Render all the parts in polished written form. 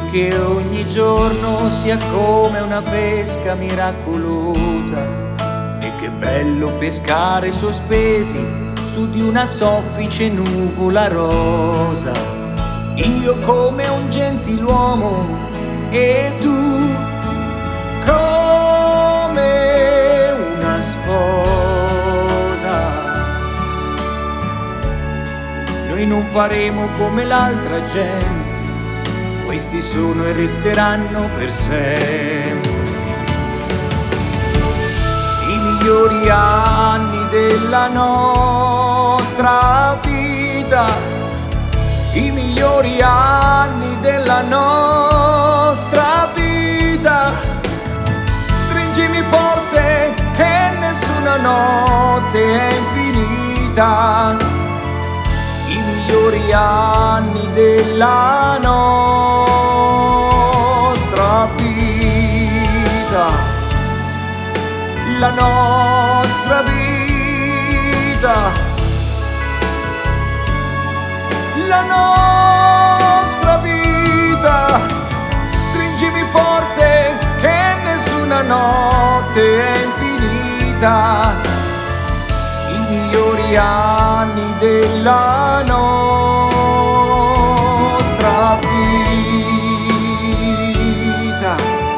che ogni giorno sia come una pesca miracolosa. E che bello pescare sospesi su di una soffice nuvola rosa. Io come un gentiluomo e tu come una sposa. Noi non faremo come l'altra gente, questi sono e resteranno per sempre i migliori anni della nostra vita, i migliori anni della nostra vita. Stringimi forte che nessuna notte è infinita, i migliori anni della nostra vita, la nostra vita, la nostra vita. Stringimi forte che nessuna notte è infinita, i migliori anni della nostra vita.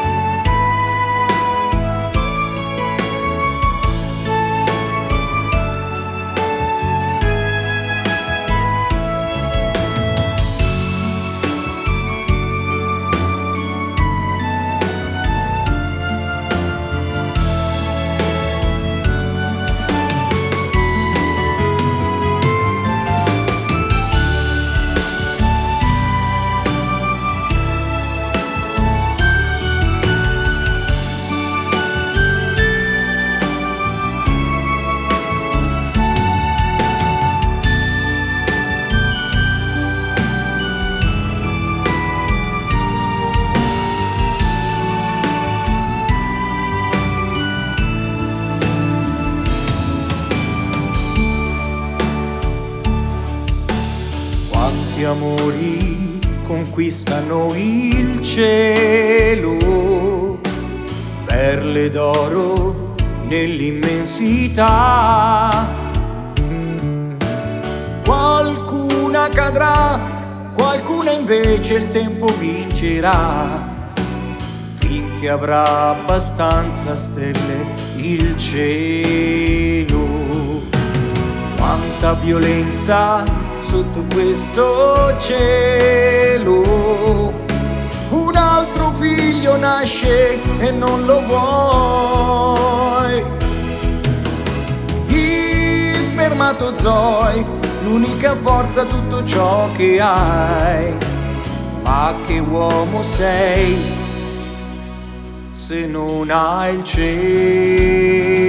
Quanti amori conquistano il cielo, perle d'oro nell'immensità. Qualcuna cadrà, qualcuna invece il tempo vincerà, finché avrà abbastanza stelle il cielo. Quanta violenza sotto questo cielo, un altro figlio nasce e non lo vuoi. Gli spermatozoi, l'unica forza, tutto ciò che hai. Ma che uomo sei se non hai il cielo?